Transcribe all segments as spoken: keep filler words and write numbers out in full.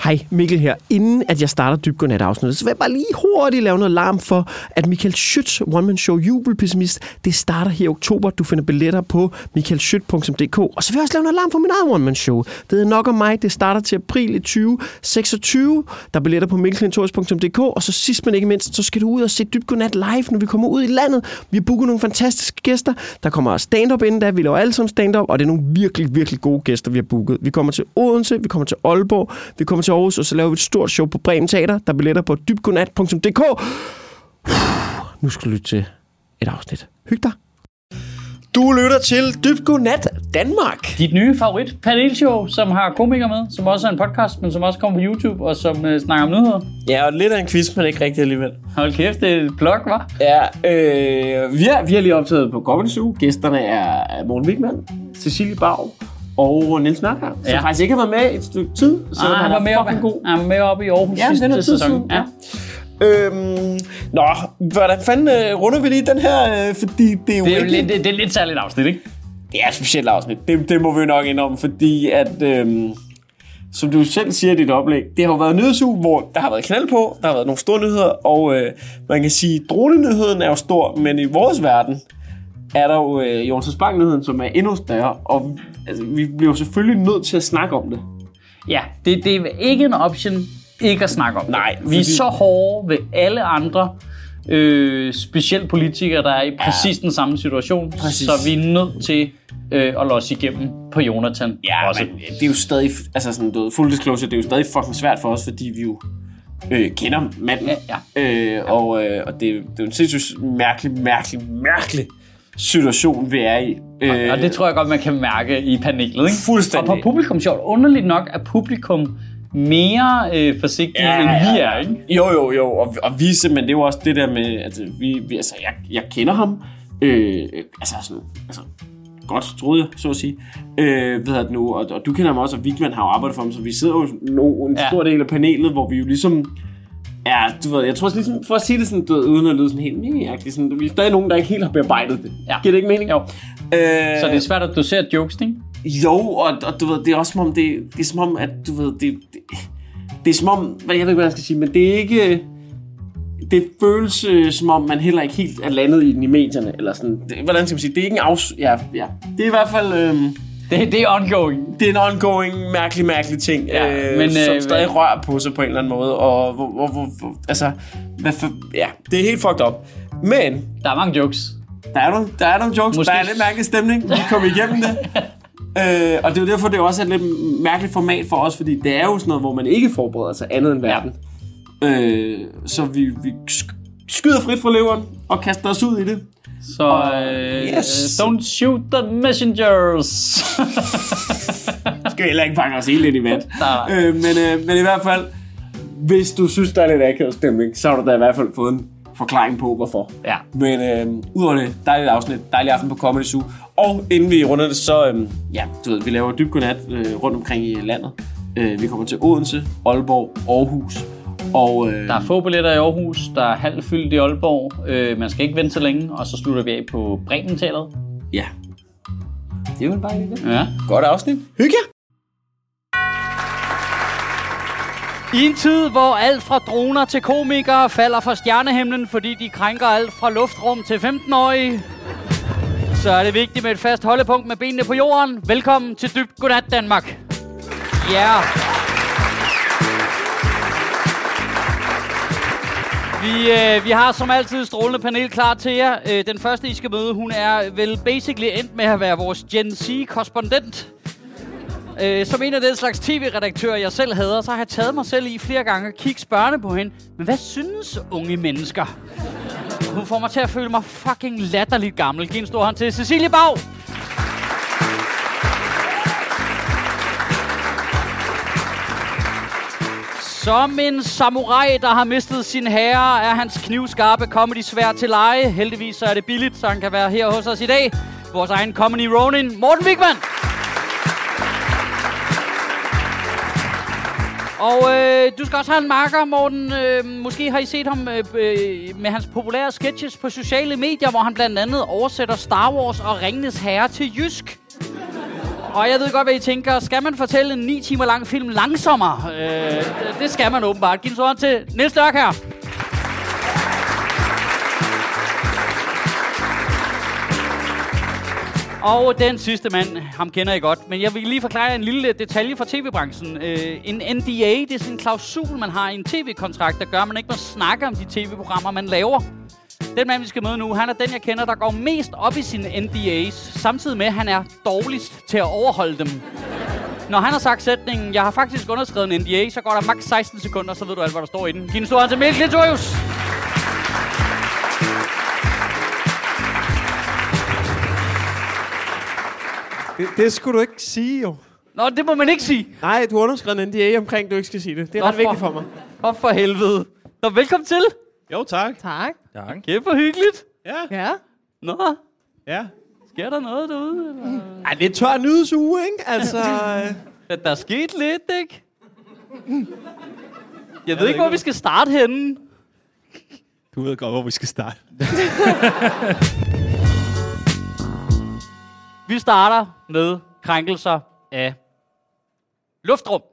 Hej, Mikkel her. Inden at jeg starter Dybt Godnat afsnittet, så vil jeg bare lige hurtigt lave noget larm for, at Michael Schøtz one-man-show Jubelpessimist, det starter her i oktober. Du finder billetter på michael schøtz punktum d k. Og så vil jeg også lave noget larm for min eget one-man-show. Det er Nok om mig. Det starter til april i tyve seksogtyve. Der er billetter på mikkel klintorius punktum d k. Og så sidst men ikke mindst, så skal du ud og se Dybt Godnat live, når vi kommer ud i landet. Vi har booket nogle fantastiske gæster. Der kommer stand-up inden da. Vi laver alle sammen stand-up, og det er nogle virkelig, virkelig gode gæster, vi har booket. Vi kommer til Odense, vi kommer til Aalborg, vi kommer til Aarhus, og så laver vi et stort show på Bremen Teater. Der er billetter på dybt godnat punktum d k. Nu skal du lytte til et afsnit. Hyg dig. Du lytter til Dybt Godnat Danmark. Dit nye favorit panelshow, som har komikere med, som også er en podcast, men som også kommer på YouTube, og som øh, snakker om nyheder. Ja, og lidt af en quiz, men ikke rigtig alligevel. Hold kæft, det er et plug, hva'? Ja, øh, vi, har, vi har lige optaget på Comedy Zoo. Gæsterne er Morten Wigman, Cecilie Bag og Niels Nørgaard, som ja. faktisk ikke har været med et stykke tid, så ah, han, han er fucking god. Han var med oppe i Aarhus ja, sidste sæson. Ja. Øhm, nå, hvordan fanden øh, runder vi lige den her, øh, fordi det er jo det er ikke... Lidt, det, det er lidt særligt afsnit, ikke? Det er et specielt afsnit, det, det må vi jo nok indrømme, fordi at, øh, som du selv siger i dit oplæg, det har jo været en nyhedsuge, hvor der har været knald på, der har været nogle store nyheder, og øh, man kan sige, at dronenyheden er jo stor, men i vores verden er der jo øh, Jonas Bang-nyheden, som er endnu større, og altså, vi bliver jo selvfølgelig nødt til at snakke om det. Ja, det, det er ikke en option ikke at snakke om. Nej, fordi... Vi er så hårde ved alle andre, øh, specielt politikere, der er i præcis ja. den samme situation, præcis. Så vi er nødt til øh, at låse igennem på Jonathan. Ja, også. Men det er jo stadig, altså sådan noget full disclosure, det er jo stadig fucking svært for os, fordi vi jo øh, kender manden, ja, ja. Øh, og, øh, og det, det er jo en sindssygt mærkelig, mærkelig, mærkelig situation, vi er i. Øh, og det tror jeg godt, man kan mærke i panelet, ikke? Fuldstændig. Og på publikum, sjovt, underligt nok, er publikum mere øh, forsigtige, ja, end vi er, ikke? Jo, jo, jo, og, og vi simpelthen, det er jo også det der med, at vi, vi altså, jeg, jeg kender ham, øh, altså sådan, altså, godt, troede jeg, så at sige, øh, ved jeg nu, og, og du kender ham også, og Wigman har jo arbejdet for ham, så vi sidder jo no, en ja. stor del af panelet, hvor vi jo ligesom, ja, du ved, jeg tror ligesom, for at sige det sådan, du ved, uden at lyde sådan helt mærkeligt, sådan, vi er stadig nogen, der ikke helt har bearbejdet det. Ja. Giver det ikke mening? Jo. Øh, så det er svært at dosere jokes, ikke? Jo, og, og du ved, det er også som om, det, det er som om, at du ved, det, det, det er som om, hvad jeg ved ikke, hvad jeg skal sige, men det er ikke, det føles øh, som om, man heller ikke helt er landet i den i medierne, eller sådan, det, hvordan skal man sige, det er ikke en afs... Ja, ja, det er i hvert fald... Øh, det, det er ongoing. Det er en ongoing, mærkelig, mærkelig ting, ja, øh, men, som øh, stadig rører på sig på en eller anden måde, og hvor, hvor, hvor, hvor altså, hvad for, ja, det er helt fucked up. Men... Der er mange jokes. Der er nogle, der er nogle jokes, måske. Der er lidt mærkelig stemning, vi kommer igennem det. Øh, og det er jo derfor, det er også et lidt mærkeligt format for os, fordi det er jo sådan noget, hvor man ikke forbereder sig andet end verden. Ja. Øh, så vi, vi skyder frit fra leveren og kaster os ud i det. Så og, øh, yes. Don't shoot the messengers. Skal vi heller ikke pakke os helt lidt i vand. øh, men, øh, men i hvert fald, hvis du synes, der er lidt akavet stemning, så har du da i hvert fald fået en forklaring på, hvorfor. Ja. Men øh, udover det, dejligt afsnit, dejlig aften på Comedy Zoo. Og inden vi runder det, så øh, ja, du ved, vi laver Dybt Godnat øh, rundt omkring i landet. Øh, vi kommer til Odense, Aalborg, Aarhus. Og, øh, der er få billetter i Aarhus, der er halvt fyldt i Aalborg. Øh, man skal ikke vente så længe, og så slutter vi af på Bremen Teatret. Ja. Det er jo bare det. Ja. Godt afsnit. Hygge jer! I en tid, hvor alt fra droner til komikere falder fra stjernehimlen, fordi de krænker alt fra luftrum til femten-årige, så er det vigtigt med et fast holdepunkt med benene på jorden. Velkommen til Dybt Godnat Danmark. Ja. Yeah. Vi, øh, vi har som altid strålende panel klar til jer. Øh, den første, I skal møde, hun er vel basically endt med at være vores Gen Z-korrespondent. Øh, som en af den slags tv-redaktører, jeg selv hader, så har jeg taget mig selv i flere gange og kigge spørgende på hende. Men hvad synes unge mennesker? Hun får mig til at føle mig fucking latterligt gammel. Giv en stor hånd til Cecilie Bag. Som en samurai, der har mistet sin herre, er hans knivskarpe comedy svær til leje. Heldigvis så er det billigt, så han kan være her hos os i dag. Vores egen comedy Ronin, Morten Wigman. Og øh, du skal også have en marker, Morten. Øh, måske har I set ham øh, øh, med hans populære sketches på sociale medier, hvor han blandt andet oversætter Star Wars og Ringenes Herre til jysk. Og jeg ved godt, hvad I tænker. Skal man fortælle en ni timer lang film langsommere? Øh, det skal man åbenbart. Giv en sådan til Niels Dørk her. Og den sidste mand, ham kender I godt, men jeg vil lige forklare en lille detalje fra tv-branchen. Øh, en N D A, det er sådan en klausul, man har i en tv-kontrakt, der gør, at man ikke må snakke om de tv-programmer, man laver. Den mand, vi skal møde nu, han er den, jeg kender, der går mest op i sine N D A's, samtidig med, at han er dårligst til at overholde dem. Når han har sagt sætningen, jeg har faktisk underskrevet en N D A, så går der maks seksten sekunder, så ved du alt, hvad der står i den. Giv en stor hånd til Mikkel Klintorius. Det, det skulle du ikke sige, jo. Nå, det må man ikke sige. Nej, du har underskrevet en N D A omkring, du ikke skal sige det. Det er Nå, ret for, vigtigt for mig. Åh, for helvede. Nå, velkommen til. Jo, tak. Tak. Tak. Kæft for hyggeligt. Ja. Ja. Nå, Ja. sker der noget derude? Eller? Ej, det er tør nyhedsuge, ikke? Altså... Der er sket lidt, ikke? Jeg ved ikke, hvor vi skal starte henne. Du ved godt, hvor vi skal starte. Vi starter med krænkelser af luftrum.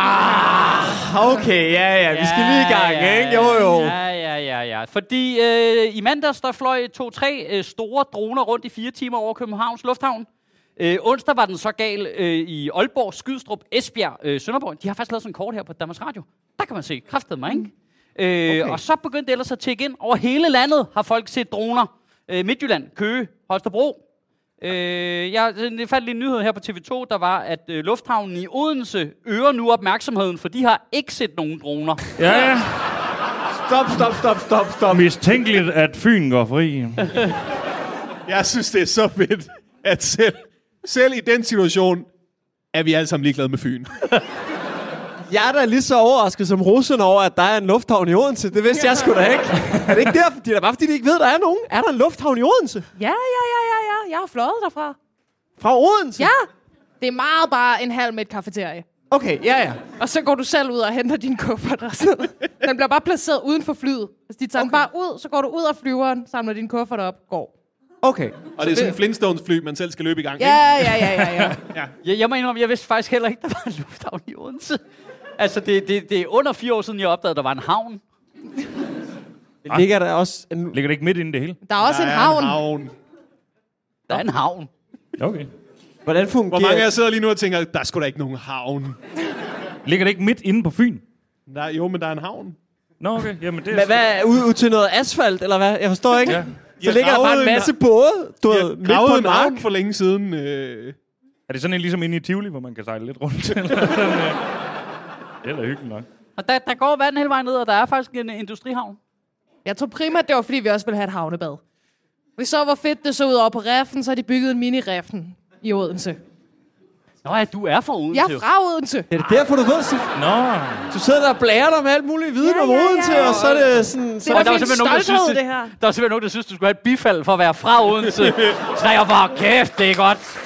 Ah, okay, ja, ja. Vi skal lige i gang, ja, ikke? Jo, jo. Ja, ja, ja, ja. Fordi øh, i mandags, der fløj to-tre øh, store droner rundt i fire timer over Københavns Lufthavn. Øh, onsdag var den så gal øh, i Aalborg, Skydstrup, Esbjerg, øh, Sønderborg. De har faktisk lavet sådan en kort her på Danmarks Radio. Der kan man se, kraftedeme mig, ikke? Øh, okay. Og så begyndte det ellers at tjekke ind. Over hele landet har folk set droner. Øh, Midtjylland, Køge, Holstebro. Øh, jeg fandt lige en nyhed her på T V to, der var, at øh, lufthavnen i Odense øger nu opmærksomheden, for de har ikke set nogen droner. Ja, ja. Stop, stop, stop, stop, stop. Mistænkeligt, at Fyn går fri. Jeg synes, det er så fedt, at selv, selv i den situation, er vi alle sammen ligeglade med Fyn. Jeg er da lige så overrasket som russerne over, at der er en lufthavn i Odense. Det vidste jeg sgu da ikke. Er det ikke derfor? Det er bare fordi, de ikke ved, der er nogen. Er der en lufthavn i Odense? Ja, ja, ja, ja, ja. Jeg har fløjet derfra. Fra Odense? Ja. Det er meget bare en halv med et kafeterie. Okay, ja, ja. Og så går du selv ud og henter din kuffert og sådan noget. Den bliver bare placeret uden for flyet. Altså, de tager okay. den bare ud, så går du ud af flyveren, samler din kuffert op, går. Okay. Og det er sådan en Flintstones-fly, man selv skal løbe i gang, ja, ikke? Ja, ja, ja, ja. ja. Jeg, jeg må indrømme, jeg vidste faktisk heller ikke, der var en lufthavn i Odense. Altså, det, det, det er under fire år siden, jeg opdagede, at der var en havn. Det ligger der også... En... Ligger det ikke midt inde i det hele? Der er også der en er havn. En havn. Der er en havn. Okay. Hvordan fungerer... Hvor mange af jer sidder lige nu og tænker, der er sgu da ikke nogen havn. Ligger det ikke midt inde på Fyn? Der, jo, men der er en havn. Nå, okay. Jamen, det er... Hvad, hvad, ud, ud til noget asfalt, eller hvad? Jeg forstår ikke. Ja. Så ligger der bare en masse både, du ved, midt på en en havn mark. for længe siden. Øh... Er det sådan en ligesom inde i Tivoli, hvor man kan sejle lidt rundt? Eller sådan, øh... Det er da hyggeligt nok. Og der, der går vand hele vejen ned, og der er faktisk en industrihavn. Jeg tror primært, det var, fordi vi også ville have et havnebad. Vi så, hvor fedt det så ud over på Reffen, så har de bygget en mini-Reffen i Odense. Nå ja, du er fra Odense. Jeg er fra Odense. Det er det derfor, du ved, Sif. Nå. Du sidder der og blærer dig med alt muligt viden Ja, om ja, ja. Odense, og så er det sådan... Så Det var der var min simpelthen nogen, der synes, stolthed, det, det her. der var simpelthen nogen, der synes, du skulle have et bifald for at være fra Odense. Så jeg var kæft, det er godt.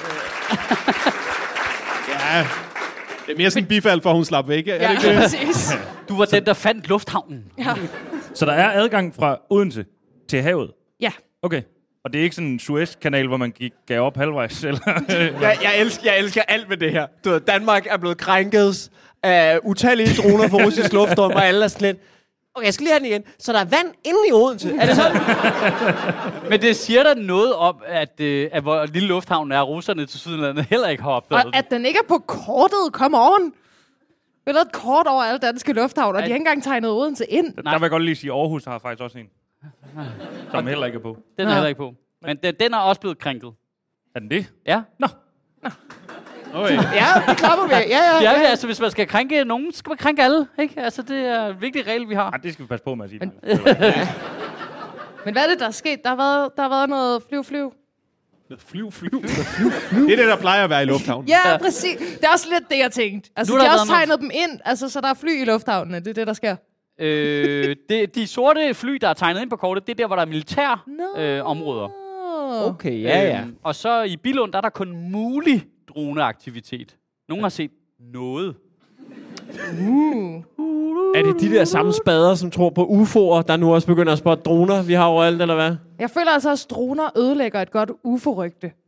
Ja, det er mere sådan en bifald, for hun slap væk. Er Ja, det ikke det? præcis. Du var den, der fandt lufthavnen. Ja. Så der er adgang fra Odense til havet? Ja. Okay. Og det er ikke sådan en Suez-kanal, hvor man gik, gav op halvvejs? Eller? jeg, jeg, elsker, jeg elsker alt med det her. Du ved, Danmark er blevet krænket af utallige droner fra russisk luftrum, og alle er sådan lidt... Okay, jeg skal lige have den igen. Så der er vand inde i Odense. Er det sådan? Men det siger der noget om, at, øh, at hvor lille lufthavnen er, russerne til Sydlandet heller ikke har opdaget. Og at den ikke er på kortet, come on. Vi har lavet et kort over alle danske lufthavne, og de har ikke engang tegnet Odense ind. Der vil jeg godt lige sige, at Aarhus har faktisk også en. Som heller ikke er på. Den er Nå. heller ikke på. Men den, den er også blevet krænket. Er den det? Ja. Nå. Okay. Ja, det klapper vi. Ja, ja, Ja, ja. ja, altså hvis man skal krænke nogen, skal man krænke alle, ikke? Altså det er en vigtig regel, vi har. Ej, det skal vi passe på med at sige. Men- Men hvad er det, der er sket? Der har været, der har været noget flyv, flyv. Flyv, flyv. Det er det, der plejer at være i lufthavnen. Ja, ja, præcis. Det er også lidt det, jeg tænkte. Altså, Nu de er der har også været tegnet dem ind, altså, så der er fly i lufthavnene. Det er det, der sker. øh, det, de sorte fly, der er tegnet ind på kortet, det er der, hvor der er militær Nå. øh, områder. Okay, ja, ja. Øhm, og så i Billund, der er der kun mulig droneaktivitet. Nogen har set noget. Uh. Er det de der samme spader, som tror på U F O'er, der nu også begynder at spotte droner, vi har overalt, eller hvad? Jeg føler altså, at droner ødelægger et godt U F O-rygte.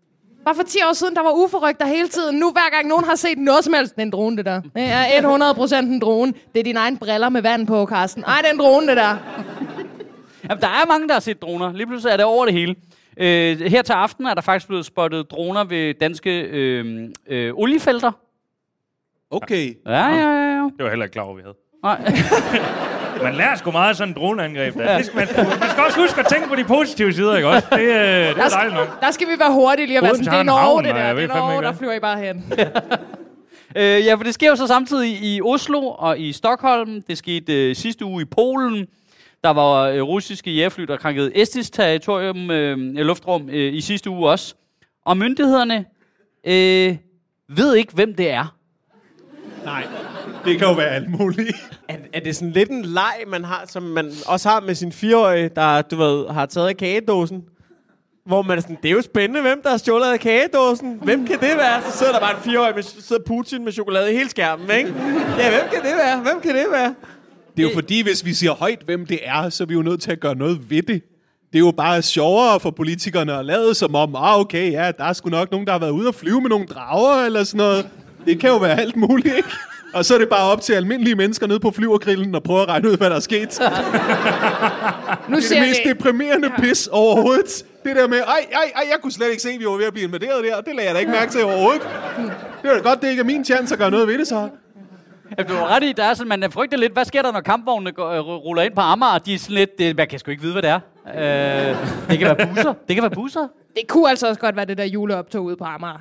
Bare for ti år siden, der var uforrygter hele tiden. Nu, hver gang nogen har set noget som helst, det er en drone, det der. Det er hundrede procent en drone. Det er dine egne briller med vand på, Carsten. Ej, det er en drone, det der. Jamen, der er mange, der har set droner. Lige pludselig er det over det hele. Øh, her til aften er der faktisk blevet spottet droner ved danske øh, øh, oliefelter. Okay. Ja, ja, ja, ja. Det var heller ikke klar over, vi havde. Nej. Man lærer sgu meget af sådan en droneangreb. Der. Det skal man, man skal også huske at tænke på de positive sider, ikke også? Det, øh, det er Der, dejligt nok. der skal vi være hurtige lige at være Odense sådan, det er har en Norge, havn, det og der. jeg Det ved er fandme Norge, ikke der hvad. flyver I bare hen. Øh, ja, for det sker jo så samtidig i Oslo og i Stockholm. Det skete øh, sidste uge i Polen. Der var øh, russiske jægerfly, der krænkede estisk territorium, øh, luftrum øh, i sidste uge også. Og myndighederne øh, ved ikke, hvem det er. Nej, det kan jo være alt muligt. Er, er det sådan lidt en leg, man har, som man også har med sin fireårige, der, du ved, har taget af kagedåsen? Hvor man er sådan, det er jo spændende, hvem der har stjålet af kagedåsen. Hvem kan det være? Så sidder der bare en fireårig, med, sidder Putin med chokolade i hele skærmen, ikke? Ja, hvem kan det være? Hvem kan det være? Det er jo fordi, hvis vi siger højt, hvem det er, så er vi jo nødt til at gøre noget ved det. Det er jo bare sjovere for politikerne at lade som om, ah okay, ja, der er sgu nok nogen, der har været ude og flyve med nogle drager eller sådan noget. Det kan jo være alt muligt, ikke? Og så er det bare op til almindelige mennesker nede på flyvergrillen og prøve at regne ud, hvad der er sket. Nu Det er det mest deprimerende ja. pis overhovedet. Det der med, ej, ej, ej, jeg kunne slet ikke se, at vi var ved at blive invaderet der, og det lagde jeg da ikke mærke til overhovedet. Det er da godt, det ikke er min chance at gøre noget ved det så. Jeg blev ret i, der er sådan, man frygter lidt, hvad sker der, når kampvognene går, øh, ruller ind på Amager, og de er sådan lidt, det, man kan sgu ikke vide, hvad det er. Øh, det kan være busser. Det kan være busser. Det kunne altså også godt være det der juleoptog ude på Amager.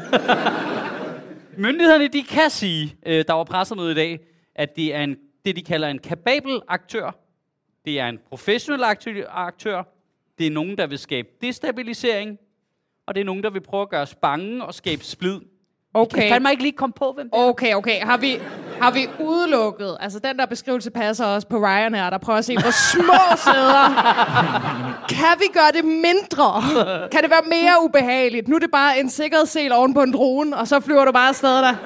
Myndighederne, de kan sige, øh, der var pressemøde i dag, at det er en, det, de kalder en kapabel aktør. Det er en professionel aktør. Det er nogen, der vil skabe destabilisering. Og det er nogen, der vil prøve at gøre os bange og skabe splid. Okay. Jeg kan fandme ikke lige komme på, hvem det er. Okay, okay. Har vi, har vi udelukket? Altså, den der beskrivelse passer også på Ryanair, der prøver at se, hvor små sæder. Kan vi gøre det mindre? Kan det være mere ubehageligt? Nu er det bare en sikkerhedssel oven på en drone, og så flyver du bare afsted der.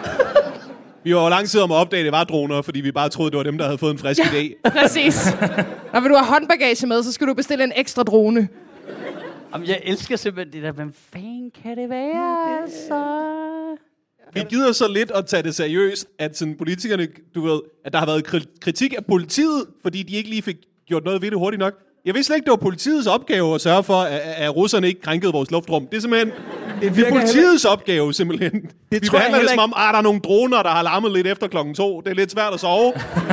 Vi var jo lang tid om at opdage, at det var droner, fordi vi bare troede, det var dem, der havde fået en frisk Ja, idé. præcis. Når vil du have håndbagage med, så skal du bestille en ekstra drone. Jamen, jeg elsker simpelthen det der, hvem fanden kan det være, altså? Vi gider så lidt at tage det seriøst, at sådan politikerne, du ved, at der har været kri- kritik af politiet, fordi de ikke lige fik gjort noget ved det hurtigt nok. Jeg vidste slet ikke, det var politiets opgave at sørge for, at, at russerne ikke krænkede vores luftrum. Det er simpelthen det er politiets heller... opgave, simpelthen. Det vi behandler det som om, ah, der er nogle droner, der har larmet lidt efter klokken to. Det er lidt svært at sove.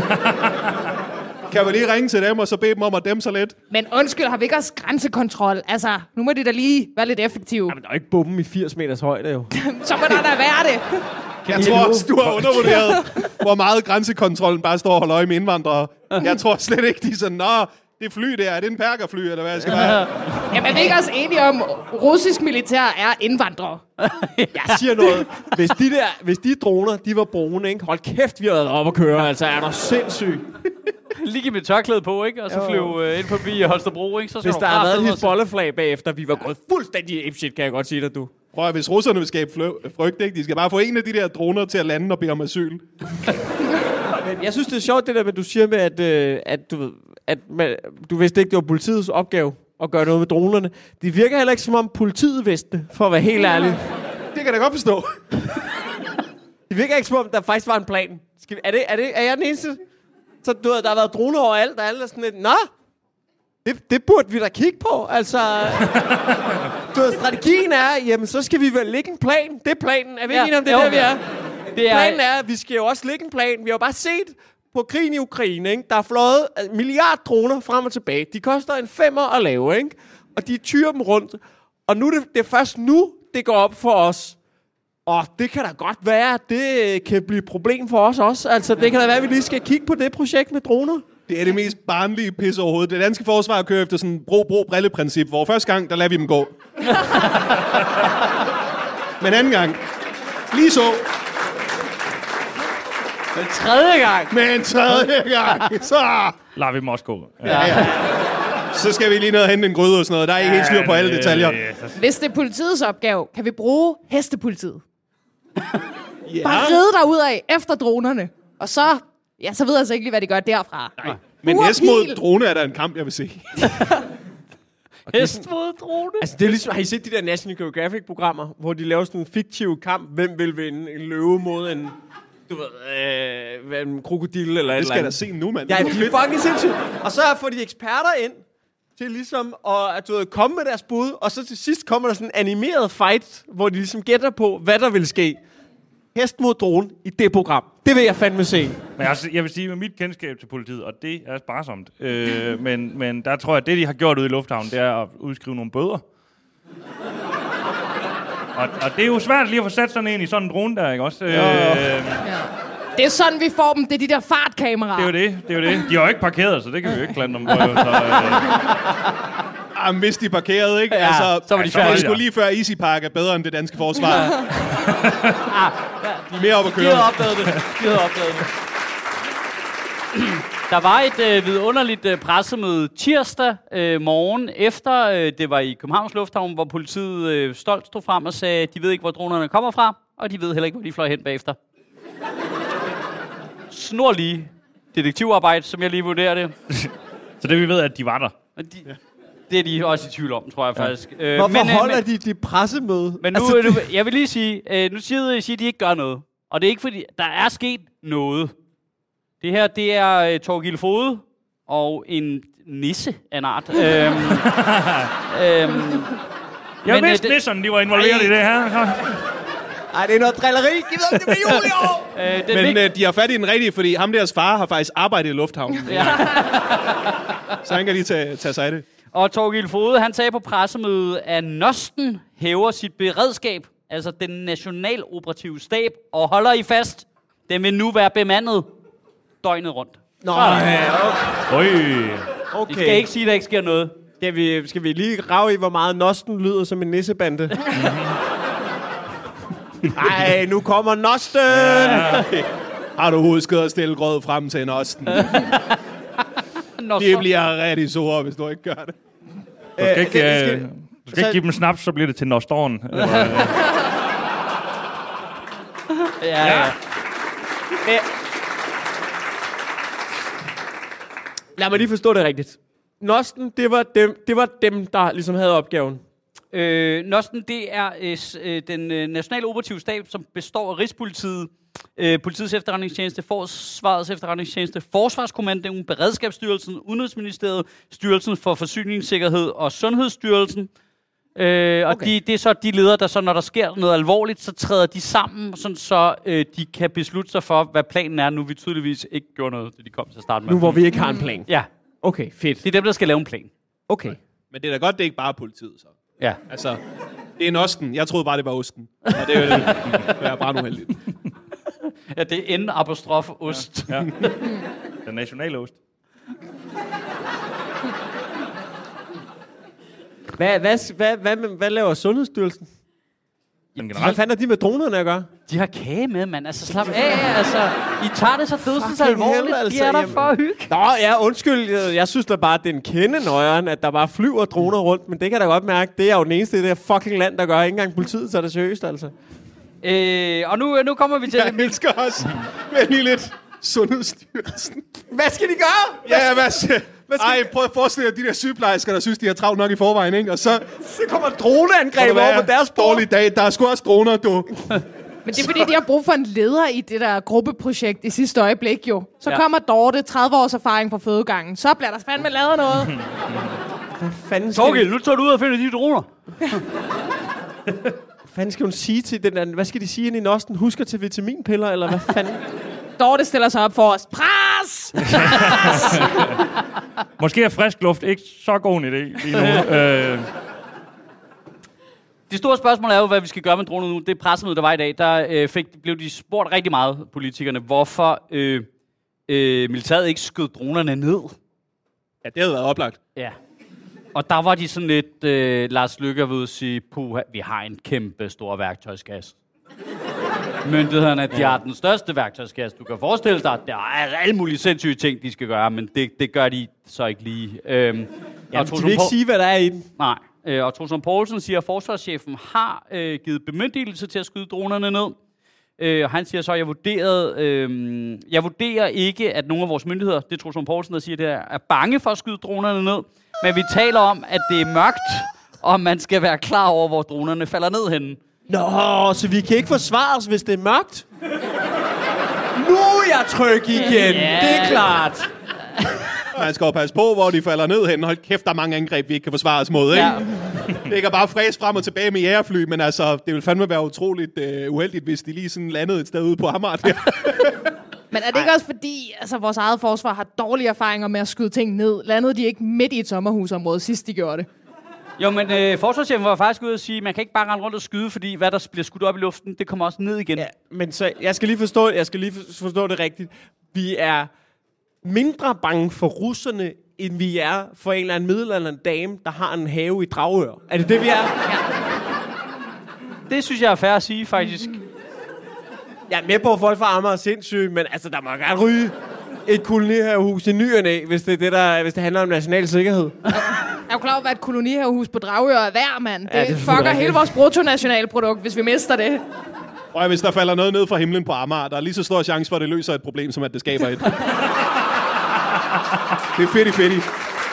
Kan vi lige ringe til dem, og så bede dem om at dæmme sig lidt? Men undskyld, har vi ikke også grænsekontrol? Altså, nu må de da lige være lidt effektive. Jamen, der er ikke bomben i firs meters højde, jo. Så må der da være det. Jeg tror også, du har undervurderet, hvor meget grænsekontrollen bare står og holder øje med indvandrere. Jeg tror slet ikke, de er sådan, nå, det fly der, er det en perkerfly, eller hvad skal være? Jamen, er vi ikke også enige om, russisk militær er indvandrere? Jeg siger noget. Hvis de, der, hvis de droner, de var brune, ikke? Hold kæft, vi har været op at køre. Altså, er der sindssygt. Lige med tørklæde på, ikke? Og så flyve øh, ind forbi Holstebro, ikke? Så hvis der har været et Hizbollah-flag bagefter, vi var gået fuldstændig apeshit, kan jeg godt sige dig, du. Prøv at, hvis russerne vil skabe flø- frygt, ikke? De skal bare få en af de der droner til at lande og bede om asyl. Men jeg synes, det er sjovt, det der med, du siger med, at, øh, at, du, ved, at man, du vidste ikke, det var politiets opgave at gøre noget med dronerne. Det virker heller ikke, som om politiet vidste det, for at være helt ærlig. Det kan jeg da godt forstå. Det virker ikke, som om der faktisk var en plan. Skal vi, er, det, er, det, er jeg den eneste? Så du ved, der har været droner overalt, og alle er sådan lidt, nå, det, det burde vi da kigge på. Altså, du ved, strategien er, jamen, så skal vi vel lægge en plan. Det er planen. Er vi ikke Ja, enige om det, jo, der vi er? Det er... Planen er, at vi skal jo også lægge en plan. Vi har jo bare set på krigen i Ukraine, ikke? Der er fløjet en milliard droner frem og tilbage. De koster en femmer at lave, ikke? Og de tyrer dem rundt. Og nu er det, det er først nu, det går op for os. Og det kan da godt være, at det kan blive et problem for os også. Altså, det kan da være, at vi lige skal kigge på det projekt med droner. Det er det mest barnlige pis overhovedet. Det danske forsvar kører efter sådan en bro-bro-brille-princip, hvor første gang, der lader vi dem gå. Men anden gang, lige så. Men tredje gang. Men tredje gang, så. Lader vi dem også gå. Ja, ja. Så skal vi lige ned og hente en gryde og sådan noget. Der er ikke helt styr på alle detaljer. Hvis det er politiets opgave, kan vi bruge hestepolitiet. Ja. Bare ride derud af efter dronerne. Og så, ja, så ved jeg så ikke lige, hvad de gør derfra. Nej. Men Uapil. hest mod drone er der en kamp, jeg vil se. Hest mod drone. Altså, det er ligesom, har I set de der National Geographic-programmer, hvor de laver sådan en fiktiv kamp, hvem vil vinde en løve mod en, du ved, øh, en krokodille eller et Det skal eller jeg da andet. se nu, mand. Ja, de er fucking sindssygt. Og så får de eksperter ind til ligesom at, at du ved, komme med deres bud, og så til sidst kommer der sådan en animeret fight, hvor de ligesom gætter på, hvad der vil ske. Hest mod drone i det program. Det vil jeg fandme se. Men altså, jeg vil sige, med mit kendskab til politiet, og det er sparsomt, øh, men, men der tror jeg, at det, de har gjort ude i lufthavnen, det er at udskrive nogle bøder. Og, og det er jo svært lige at få sat sådan en i sådan en drone der, ikke også? Øh, Ja. Det er sådan, vi får dem. Det er de der fartkameraer. det er jo det, det er jo det. De har jo ikke parkeret, så det kan vi jo ikke klante dem på. Så, øh, Jamen, hvis de parkerede, ikke? Ja, altså, så var de så var færdige. det sgu lige før Easy Park er bedre end det danske forsvar. De er mere op at De køre. havde opdaget det. De havde opdaget det. Der var et øh, vidunderligt øh, pressemøde tirsdag øh, morgen efter, øh, det var i Københavns Lufthavn, hvor politiet øh, stolt stod frem og sagde, de ved ikke, hvor dronerne kommer fra, og de ved heller ikke, hvor de fløj hen bagefter. Snorlige detektivarbejde, som jeg lige vurderer det. så det vi ved, at de var der. Og de, det er de også i tvivl om, tror jeg faktisk. Øh, Hvorfor men, øh, holder men, de de pressemøde? Men nu, altså, altså, nu, jeg vil lige sige, øh, nu siger de, at de ikke gør noget. Og det er ikke fordi, der er sket noget. Det her, det er øh, Torgild Fode og en nisse af en art. øhm, øhm, Jeg Men, vidste øh, det- nisserne, de var involveret i det her. Ej, det er noget drilleri. Giv om det med jul i år. øh, den Men vig- øh, de har fat i den rigtige, fordi ham deres far har faktisk arbejdet i lufthavnen. ja. Så han kan lige tage, tage sig af det. Og Torgild Fode, han sagde på pressemødet, at Nosten hæver sit beredskab, altså den nationaloperative stab, og holder I fast, den vil nu være bemandet døgnet rundt. Nå, Øj. okay. Vi skal ikke sige, at der ikke sker noget. Skal vi, skal vi lige rave i, hvor meget Nosten lyder som en nissebande? Ej, nu kommer Nosten! Ja. Har du husket at stille grød frem til en osten? Nå, Det så- bliver rigtig sure, hvis du ikke gør det. Du skal ikke, Øh, skal- øh, du skal ikke give dem snaps, så bliver det til Nostorn. Eller, øh, Ja, ja. Øh, Lad mig lige forstå det rigtigt. Nosten, det var dem, det var dem der ligesom havde opgaven. Øh, Nosten, det er øh, s- øh, den øh, nationale operative stab, som består af Rigspolitiet, øh, Politiets efterretningstjeneste, Forsvarets efterretningstjeneste, Forsvarskommandoen, Beredskabsstyrelsen, Udenrigsministeriet, Styrelsen for Forsyningssikkerhed og Sundhedsstyrelsen. Øh, og Okay. de, det er så de ledere, der så, når der sker noget alvorligt, så træder de sammen, sådan så øh, de kan beslutte sig for, hvad planen er, nu vi tydeligvis ikke gjorde noget, da de kom til at starte med. Nu hvor vi ikke har en plan. Ja, Okay, fedt. det er dem, der skal lave en plan. Okay. Men det er da godt, det er ikke bare politiet, så. Ja. Altså, det er en osten. Jeg troede bare, det var osten. Og det er jo det. Det er bare uheldigt. Ja, det er N apostrof ost. ja. Den nationale ost. Hvad, hvad, hvad, hvad, hvad, hvad laver Sundhedsstyrelsen? Men Hvad generelt, fanden er de med dronerne at gøre? De har kage med, mand. Altså, slap af. Altså, I tager det så dødsens Fucking alvorligt. hell, De altså, er der jamen. for at hygge. Nå, ja, undskyld. Jeg, jeg synes da bare, at det er en kende nøjeren, at der bare flyver droner rundt. Men det kan jeg da godt mærke. Det er jo den eneste i det her fucking land, der gør. Ikke engang politiet tager det seriøst, altså. Øh, og nu, nu kommer vi til... Jeg elsker også. Men lige lidt Sundhedsstyrelsen. Hvad skal de gøre? Ja, hvad skal... Ej, prøv at forestille dig de der sygeplejersker, der synes, de har travlt nok i forvejen, ikke? Og så... Så kommer droneangreb over på deres bord. dårlig dag. Der er sgu også droner, du. Men det er fordi, de har brug for en leder i det der gruppeprojekt i sidste øjeblik jo. Så Ja. ja. kommer Dorte, tredive års erfaring på fødegangen. Så bliver der fandme lavet noget. Hvad fanden skal, Torgild, nu tager du ud og finder de droner. hvad fanden skal hun sige til den der... Hvad skal de sige ind i Nosten? Husker til vitaminpiller, eller hvad fanden? Dorte stiller sig op for os. Pres! måske er frisk luft ikke så god en idé lige nu. øh, Det store spørgsmål er jo, hvad vi skal gøre med droner nu. Det pressemøde, der var i dag, der øh, fik, blev de spurgt rigtig meget, politikerne, hvorfor øh, øh, militæret ikke skød dronerne ned. Ja, det havde været oplagt. Ja. Og der var de sådan lidt, øh, Lars Løkke ved at sige, puha, vi har en kæmpe stor værktøjskasse. Myndighederne, de har den største værktøjskasse. Du kan forestille dig, at der er alle mulige sindssyge ting, de skal gøre, men det, det gør de så ikke lige. Øhm, Jamen, de vil ikke sige, hvad der er i den. Nej. Øh, og Troels Lund Poulsen siger, at forsvarschefen har øh, givet bemyndigelse til at skyde dronerne ned. Øh, han siger så, at jeg vurderede, øh, jeg vurderer ikke, at nogle af vores myndigheder, det tror Troels Poulsen, der siger det her, er bange for at skyde dronerne ned. Men vi taler om, at det er mørkt, og man skal være klar over, hvor dronerne falder ned henne. Nå, så vi kan ikke forsvare os, hvis det er mørkt? Nu er jeg tryg igen, yeah. Det er klart. Man skal jo passe på, hvor de falder ned hen. Hold kæft, der er mange angreb, vi ikke kan forsvare os mod, ikke? Ja. Det kan bare fræse frem og tilbage med jægerfly, men altså, det vil fandme være utroligt uh, uheldigt, hvis de lige sådan landede et sted ude på Amager der. Men er det ikke også fordi, altså, vores eget forsvar har dårlige erfaringer med at skyde ting ned? Landede de ikke midt i et sommerhusområde, sidst de gjorde det? Jo, men øh, forsvarschefen var faktisk ude at sige, at man kan ikke bare rende rundt og skyde, fordi hvad der bliver skudt op i luften, det kommer også ned igen. Ja, men så, jeg skal lige forstå, jeg skal lige forstå det rigtigt. Vi er mindre bange for russerne, end vi er for en eller anden middelalderen dame, der har en have i Dragør. Er det det, vi er? Ja. Det synes jeg er fair at sige, faktisk. Jeg er med på, at folk fra Amager er sindssyge, men altså, der må gerne ryge et kolonihavehus i ny og næ, hvis det, er det, der, hvis det handler om national sikkerhed. Er du klar over, hvad et kolonihavehus på Dragør er værd, mand? Det, ja, det fucker hele vores bruttonationalprodukt, hvis vi mister det. Og hvis der falder noget ned fra himlen på Amager, der er lige så stor chance for, at det løser et problem, som at det skaber et. Det er fedt, fedt.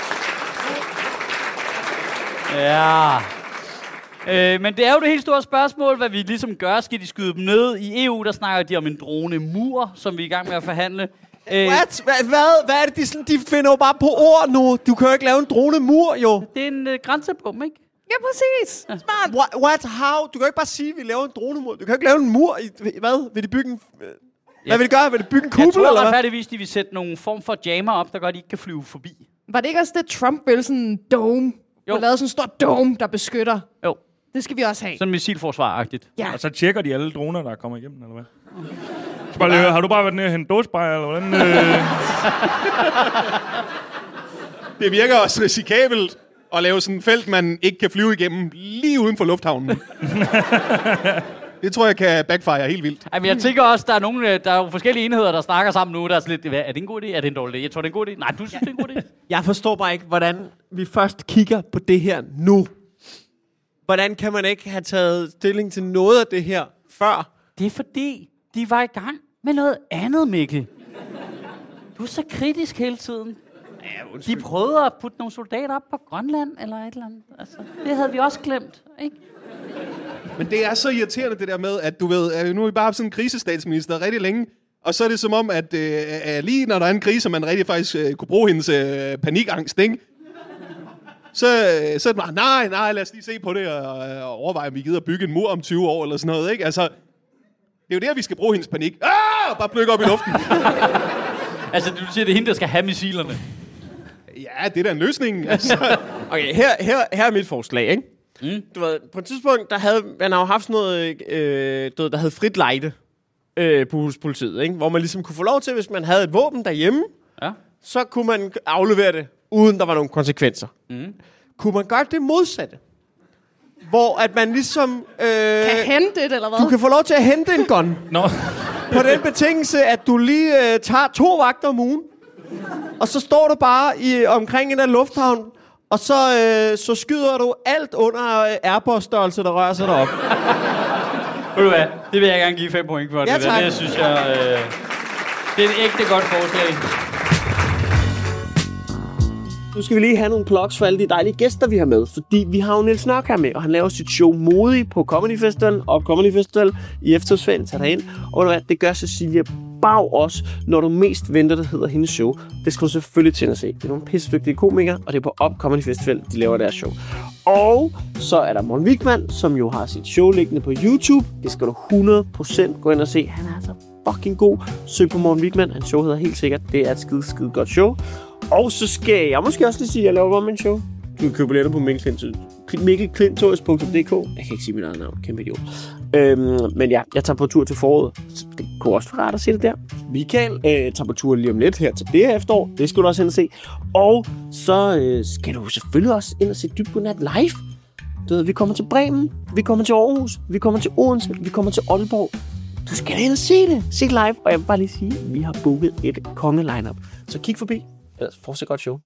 Ja. Øh, men det er jo det helt store spørgsmål, hvad vi ligesom gør. Skal de skyde dem ned? I E U, der snakker de om en drone-mur, som vi er i gang med at forhandle. Øh, What? Hvad, hvad? Hvad er det, de, sådan, de finder jo bare på ord nu? Du kan jo ikke lave en drone-mur, jo. Det er en øh, grænsebom, ikke? Ja, præcis. Ja. Smart. What, what? How? Du kan jo ikke bare sige, at vi laver en drone-mur. Du kan jo ikke lave en mur. I, hvad? Vil de bygge en... Hvad Ja. vil de gøre? Vil de bygge en kuppel, Jeg tror eller hvad? retfærdigvis, de vil sætte nogle form for jammer op, der gør, at de ikke kan flyve forbi. Var det ikke også det, Trump ville sådan en dome? Jo. Du lavede sådan en stor dome, der beskytter. Jo, Det skal vi også have. sådan missilforsvar-agtigt. Ja. Og så tjekker de alle droner, der kommer igennem, eller hvad? Så bare lige, har du bare været nede og hente dåsebajer, eller hvordan? Øh? Det virker også risikabelt at lave sådan et felt, man ikke kan flyve igennem lige uden for lufthavnen. Det tror jeg kan backfire helt vildt. Ej, men jeg tænker også, der er nogle, der er jo forskellige enheder, der snakker sammen nu, der er sådan lidt, er det en god idé? Er det en dårlig idé? Jeg tror, det er en god idé. Nej, du synes, det er en god idé. Jeg forstår bare ikke, hvordan vi først kigger på det her nu. Hvordan kan man ikke have taget stilling til noget af det her før? Det er fordi, de var i gang med noget andet, Mikkel. Du er så kritisk hele tiden. De prøvede at putte nogle soldater op på Grønland, eller et eller andet. Altså, det havde vi også glemt, ikke? Men det er så irriterende, det der med, at du ved, nu har vi bare haft sådan en krisestatsminister rigtig længe, og så er det som om, at øh, lige når der er en krise, man rigtig faktisk øh, kunne bruge hendes øh, panikangst, ikke? Så, øh, så er det bare, nej, nej, lad os lige se på det, og, og overveje, om vi gider bygge en mur om tyve år, eller sådan noget, ikke? Altså, det er jo der, vi skal bruge hendes panik. Ah! Bare plukke op i luften. Altså, du siger, det er hende, der skal have missilerne. Ja, det er da en løsning. Altså. Okay, her, her, her er mit forslag, ikke? Mm. Du ved, på et tidspunkt, der havde man har jo haft sådan noget, øh, du ved, der hed frit lejde øh, på huspolitiet, ikke? Hvor man ligesom kunne få lov til, hvis man havde et våben derhjemme, Ja. så kunne man aflevere det, uden der var nogen konsekvenser. Mm. Kunne man gøre det modsatte? Hvor at man ligesom... Øh, Kan hente det, eller hvad? du kan få lov til at hente en gun. Nå. På den betingelse, at du lige øh, tager to vagter om ugen. Og så står du bare i, omkring en der lufthavn, og så, øh, så skyder du alt under øh, Airbus-størrelse, der rører sig derop. Ved du hvad? Det vil jeg gerne give fem point for. Ja, det der. tak. Det synes jeg... Øh, det er et ægte godt forslag. Nu skal vi lige have nogle plugs for alle de dejlige gæster, vi har med. Fordi vi har jo Niels Nørk her med, og han laver sit show Modig på Comedy Festival og Comedy Festival i efterårsferien. Tag dig ind. Og hvad, det gør Cecilia Bag også, når du mest venter, det hedder hendes show. Det skal du selvfølgelig til at se. Det er nogle pissedygtige komikere, og det er på Up Comedy Festival, de laver deres show. Og så er der Morten Wigman, som jo har sit show liggende på YouTube. Det skal du hundrede procent gå ind og se. Han er altså fucking god. Søg på Morten Wigman. Hans show hedder helt sikkert. Det er et skide, skide godt show. Og så skal jeg måske også lige sige, at jeg laver min show. Du kan købe billetter på mikkel klintorius punktum d k. Jeg kan ikke sige mit eget navn. Kæmpe idiot. Øhm, men ja, jeg tager på tur til foråret. Så det kunne også være rart at se det der. Michael øh, tager på tur lige om lidt her til det her efterår. Det skal du også ind og se. Og så øh, skal du selvfølgelig også ind og se Dybt Godnat live. Du ved, vi kommer til Bremen, vi kommer til Aarhus, vi kommer til Odense, vi kommer til Aalborg. Du skal ind og se det. Se det live. Og jeg vil bare lige sige, at vi har booket et konge-lineup. Så kig forbi. Ellers fortsæt godt show.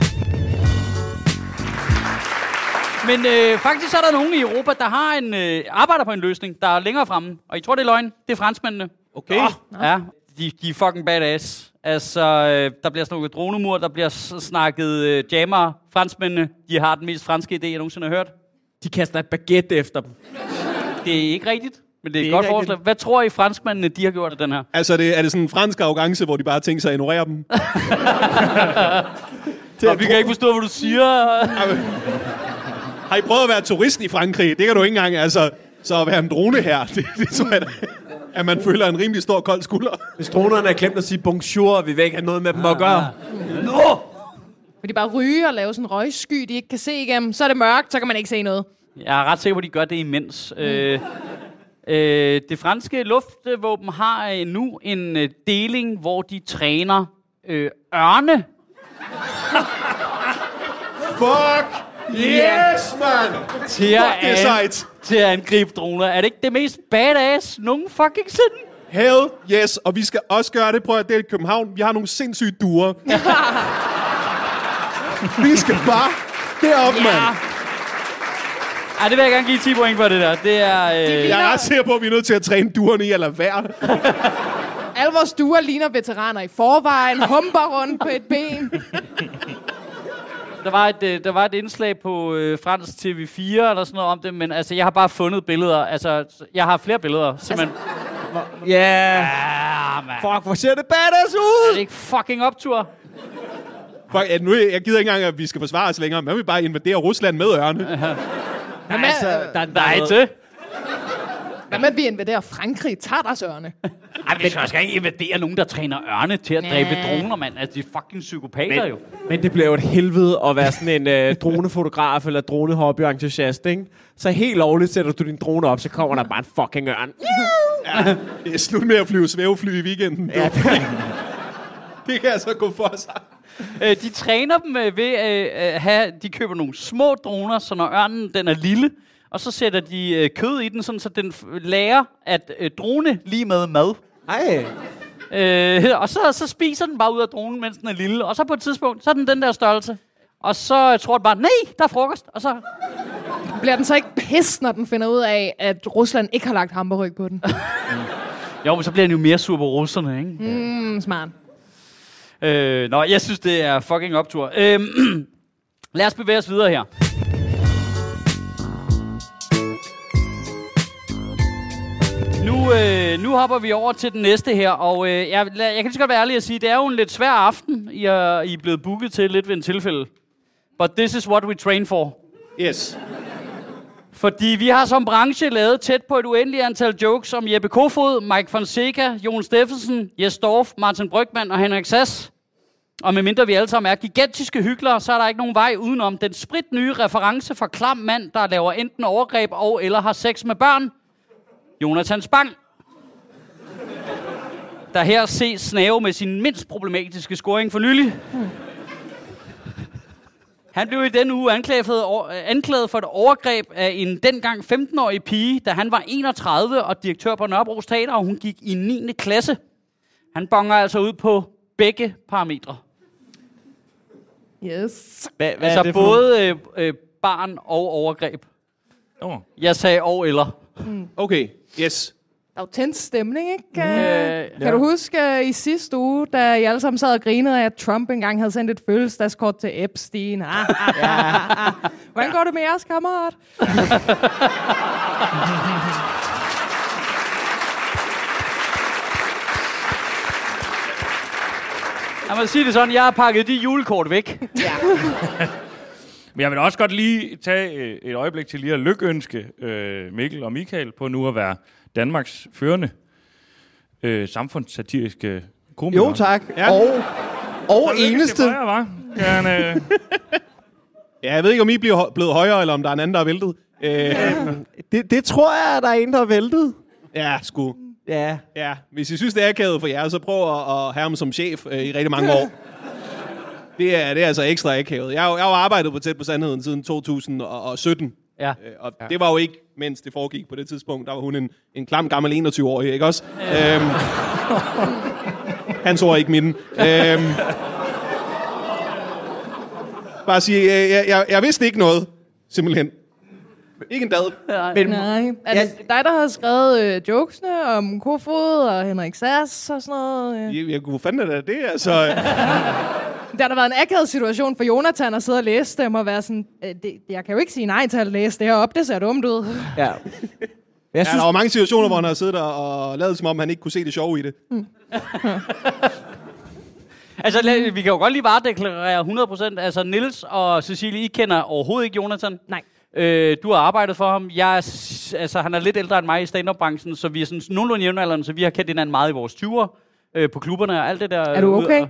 Men øh, faktisk er der nogen i Europa, der har en øh, arbejder på en løsning, der er længere fremme. Og I tror, det er løgn. Det er franskmændene. Okay. Ja, de, de er fucking badass. Altså, øh, der bliver snakket dronemur, der bliver s- snakket øh, jammer. Franskmændene, de har den mest franske idé, jeg nogensinde har hørt. De kaster et baguette efter dem. Det er ikke rigtigt, men det er, Det et er godt ikke forslag. Hvad tror I, franskmændene, de har gjort af den her? Altså, er det, er det sådan en fransk arrogance, hvor de bare tænker sig at ignorere dem? Og vi kan ikke forstå, hvad du siger. Har I prøvet at være turist i Frankrig? Det kan du ikke engang, altså. Så at være en drone her, det, det er sådan, at man føler en rimelig stor kold skulder. Hvis dronerne er glemt at sige bonjour, vi vil ikke have noget med dem at gøre. Nå! Vil de bare ryge og lave sådan en røgsky, de ikke kan se igennem, så er det mørkt, så kan man ikke se noget. Jeg er ret sikker på, at de gør det imens. Mm. Øh, øh, det franske luftvåben har øh, nu en øh, deling, hvor de træner øh, ørne. Fuck! Yes, man! Til at, Fuck, det er sejt. til at angribe droner. Er det ikke det mest badass nogen fucking sinde? Hell yes, og vi skal også gøre det. Prøv at det er i København. Vi har nogle sindssyge duer. Vi skal bare derop, Ja. mand. Ej, det vil jeg gerne give ti point for det der. Det er... Øh, Jeg er ret sikker på, at vi er nødt til at træne duerne i at lade være. Alle vores duer ligner veteraner i forvejen, humper rundt på et ben. Der var et, øh, der var et indslag på øh, fransk T V fire eller sådan noget om det, men altså, jeg har bare fundet billeder. Altså, jeg har flere billeder, simpelthen. Ja. Ja, man. Fuck, hvor ser det badass Er ud? det ikke fucking optur? Fuck, ja, nu, jeg gider ikke engang, at vi skal forsvare os længere. Men vi bare invadere Rusland med ørne. Nej, altså, der, der, Nej, der, til. Hvad med, at vi invaderer Frankrig? Tager deres ørne. Ej, vi skal ikke invadere nogen, der træner ørne til at dræbe Næh. droner, mand. Altså, de er fucking psykopater jo. Men det bliver jo et helvede at være sådan en øh, dronefotograf eller dronehobby-entusiast, ikke? Så helt lovligt sætter du din drone op, så kommer der bare en fucking ørn. Ja, det er slut med at flyve svævefly i weekenden. Ja, det, det kan altså gå for sig. Øh, de træner dem øh, ved at øh, have... De køber nogle små droner, så når ørnen den er lille, og så sætter de øh, kød i den, sådan, så den f- lærer at øh, drone lige med mad. Ej. Øh, og så, så spiser den bare ud af dronen, mens den er lille. Og så på et tidspunkt, så er den den der størrelse. Og så tror den bare, nej, der er frokost. Og så... Bliver den så ikke pissed, når den finder ud af, at Rusland ikke har lagt hamburg på den? Jo, men så bliver den jo mere sur på russerne, ikke? Mm, smart. Øh, nå, jeg synes, det er fucking optur. Øh, lad os bevæge os videre her. Nu, øh, nu hopper vi over til den næste her, og øh, jeg, jeg kan lige så godt være ærlig at sige, det er jo en lidt svær aften, I er, I er blevet booket til lidt ved en tilfælde. But this is what we train for. Yes. Fordi vi har som branche lavet tæt på et uendeligt antal jokes om Jeppe Kofod, Mike Fonseca, Jon Steffensen, Jes Dorf, Martin Brygmann og Henrik Sass. Og medmindre vi alle sammen er gigantiske hyklere, så er der ikke nogen vej udenom den spritnye reference for klam mand, der laver enten overgreb og eller har sex med børn. Jonathan Spang. Der her ses snave med sin mindst problematiske scoring for nylig. Han blev i denne uge anklaget for, anklaget for et overgreb af en dengang femten-årig pige, da han var enogtredive og direktør på Nørrebro Teater, og hun gik i niende klasse. Han bonger altså ud på begge parametre. Yes. Hvad, hvad Altså er det for både øh, øh, barn og overgreb. Oh. Jeg sagde og eller. Okay, yes. Der er jo tændt stemning, ikke? Øh, Kan du huske uh, i sidste uge, da I alle sammen sad og grinede af, at Trump engang havde sendt et fødselsdagskort til Epstein? Ah, ah, ah, ah. Hvordan går det med jeres kammerat? Jeg må sige det sådan, jeg har pakket de julekort væk. Men jeg vil også godt lige tage øh, et øjeblik til lige at lykønske øh, Mikkel og Michael på nu at være Danmarks førende øh, samfundssatiriske komikere. Jo, tak. Ja. Og, og Så lykke eneste... til højre, hva'? Gerne. øh, Ja, jeg ved ikke, om I bliver hø- blevet højere, eller om der er en anden, der er væltet. Øh, Det, det tror jeg, at der er en, der er væltet. ja, sgu. Ja. Ja, hvis I synes, det er akavet for jer, så prøv at, at have ham som chef øh, i rigtig mange år. Det er, det er altså ekstra akavet. Jeg har, jo- jeg har jo arbejdet på Tæt på Sandheden siden to tusind og sytten. Ja. Øh, og ja. Det var jo ikke, mens det foregik på det tidspunkt. Der var hun en, en klam gammel enogtyve-årig, ikke også? Øh. Øhm, hans ord er ikke mine. Øhm, bare sige, jeg, jeg, jeg, jeg vidste ikke noget, simpelthen. Ikke en dad. Men, Nej. Er det dig, der har skrevet øh, jokesene om Kofod og Henrik Sass og sådan noget? Øh? Jeg, jeg kunne fanden er det, altså. Der har der været en akavet situation for Jonathan at sidde og læse dem og være sådan, øh, det, jeg kan jo ikke sige nej til at læse det her op, det ser dumt ud. ja. Jeg Ja, synes, der var mange situationer, hvor han har siddet der og lavet, som om han ikke kunne se det sjove i det. Altså, lad- vi kan jo godt lige varedeklarere hundrede procent. Altså, Niels og Cecilie, I kender overhovedet ikke Jonathan. Nej. Øh, du har arbejdet for ham. Jeg er, s- altså, han er lidt ældre end mig i stand-up-branchen, så vi er sådan nogenlunde jævnaldrende, så vi har kendt hinanden meget i vores tyvere øh, på klubberne og alt det der. Er du okay?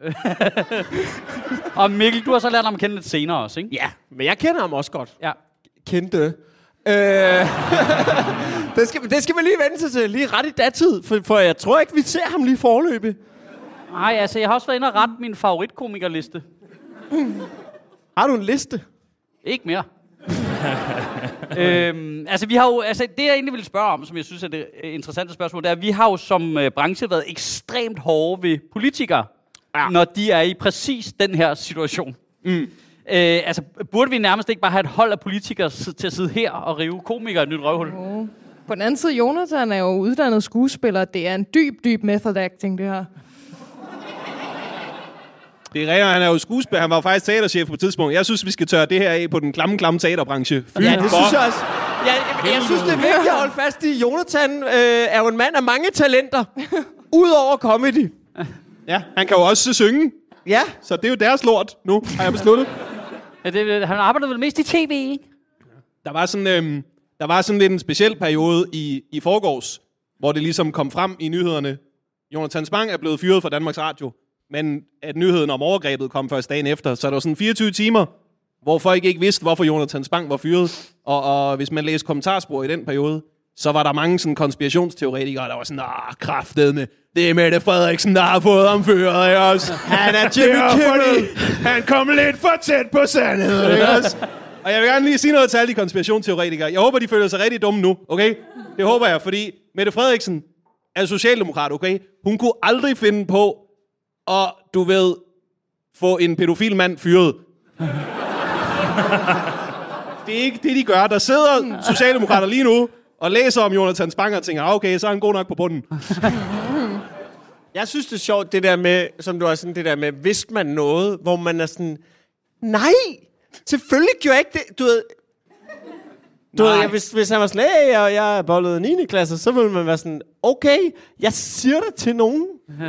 Og Mikkel, du har så lært ham at kende lidt senere også, ikke? ja, men jeg kender ham også godt. Ja. Kendte. Øh, det, skal, det skal man lige vende sig til, lige ret i datid, for, for jeg tror ikke, vi ser ham lige forløbig. Nej, altså, jeg har også været inde og rette min favoritkomikerliste. Har du en liste? Ikke mere. øhm, altså, vi har jo, altså, det jeg egentlig vil spørge om, som jeg synes er det interessante spørgsmål, det er, at vi har jo som øh, branche været ekstremt hårde ved politikere, ja. når de er i præcis den her situation. Mm. Øh, altså, burde vi nærmest ikke bare have et hold af politikere s- til at sidde her og rive komikere i et nyt røvhul? Oh. På den anden side, Jonathan er jo uddannet skuespiller. Det er en dyb, dyb method acting, det her. Det er rigtigt, han er jo skuespiller. Han var jo faktisk teaterchef på et tidspunkt. Jeg synes, vi skal tørre det her af på den klamme, klamme teaterbranche. Fy Ja, det for- synes jeg også. Jeg, jeg, jeg synes, det er vigtigt at holde fast i. Jonathan øh, er jo en mand af mange talenter. Udover comedy. Ja, han kan jo også synge. Ja. Så det er jo deres lort nu, har jeg besluttet. Ja, det, han arbejder vel mest i tv, ikke? Der var sådan, øhm, der var sådan lidt en speciel periode i, i forgårs, hvor det ligesom kom frem i nyhederne. Jonathan Spang er blevet fyret fra Danmarks Radio, men at nyheden om overgrebet kom først dagen efter. Så der var sådan fireogtyve timer, hvor folk ikke vidste, hvorfor Jonathan Spang var fyret. Og, og hvis man læste kommentarspor i den periode, så var der mange sådan konspirationsteoretikere, der var sådan, ah, kraftedeme. Det er Mette Frederiksen, der har fået ham fyret, ikke også? Han er Jimmy Kimmel. Han kom lidt for tæt på sandheden, ikke også? Og jeg vil gerne lige sige noget til alle de konspirationsteoretikere. Jeg håber, de føler sig rigtig dumme nu, okay? Det håber jeg, fordi Mette Frederiksen er socialdemokrat, okay? Hun kunne aldrig finde på at, du ved, få en pædofil mand fyret. Det er ikke det, de gør. Der sidder socialdemokrater lige nu og læser om Jonathan Spang og tænker, okay, så er han god nok på bunden. Jeg synes, det er sjovt, det der med, som du er sådan, det der med, hvis man noget, hvor man er sådan, nej, selvfølgelig gjorde jeg ikke det. Du ved, du ved jeg, hvis, hvis han var sådan, hey, og jeg bollede niende klasse, så ville man være sådan, okay, jeg siger det til nogen.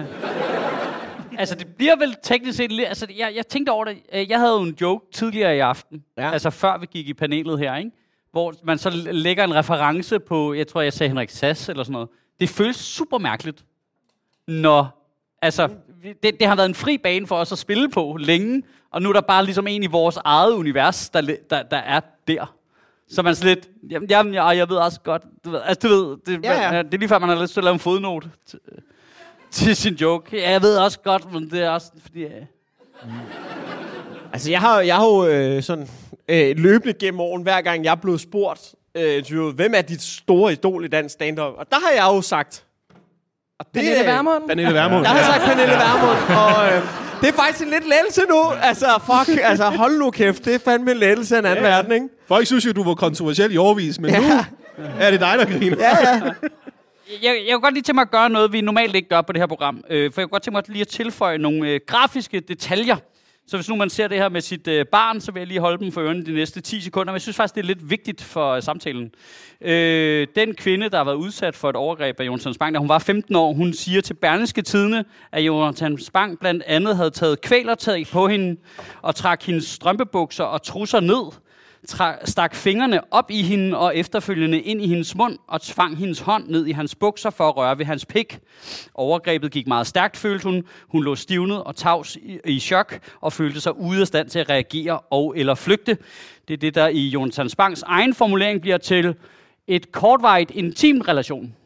Altså, det bliver vel teknisk set lidt... Altså, jeg, jeg tænkte over det. Øh, Jeg havde jo en joke tidligere i aften. Ja. Altså, før vi gik i panelet her, ikke? Hvor man så l- lægger en reference på... Jeg tror, jeg sagde Henrik Sass eller sådan noget. Det føles super mærkeligt. Når... Altså, vi- det, det har været en fri bane for os at spille på længe. Og nu er der bare ligesom en i vores eget univers, der, li- der, der er der. Så man er sådan lidt... Jamen, jamen jeg, jeg ved også godt... Du ved, altså, du ved... Det, Ja, ja. det er lige før, man har lyst til at lave en fodnote til, til sin joke. Ja, jeg ved også godt, men det er også fordi... Ja. Altså, jeg har, jeg har jo øh, sådan øh, løbende gennem åren, hver gang jeg blev spurgt, øh, du, hvem er dit store idol i dansk stand-up? Og der har jeg jo sagt... Og det, Pernille Vermund. Pernille Vermund. Jeg har sagt Pernille Vermund, og øh, det er faktisk en lidt lettelse nu. Altså, fuck, altså hold nu kæft, det er fandme en lettelse af en anden Ja. verden, ikke? Folk synes jo, du var kontroversiel i overvis, men Ja. nu er det dig, der griner. Ja, ja. Jeg, jeg kunne godt lige tænke mig at gøre noget, vi normalt ikke gør på det her program. Øh, for jeg kunne godt tænke mig lige at tilføje nogle øh, grafiske detaljer. Så hvis nu man ser det her med sit øh, barn, så vil jeg lige holde dem for ørerne de næste ti sekunder. Men jeg synes faktisk, det er lidt vigtigt for øh, samtalen. Øh, den kvinde, der har været udsat for et overgreb af Jonathan Spang, da hun var femten år, hun siger til Berlingske Tidende, at Jonathan Spang blandt andet havde taget kvælertag på hende og trak hendes strømpebukser og trusser ned. Tra- stak fingrene op i hende og efterfølgende ind i hendes mund og tvang hendes hånd ned i hans bukser for at røre ved hans pik. Overgrebet gik meget stærkt, følte hun. Hun lå stivnet og tavs i, i chok og følte sig ude af stand til at reagere og eller flygte. Det er det, der i Jonathan Spangs egen formulering bliver til et kortvarigt intim relation.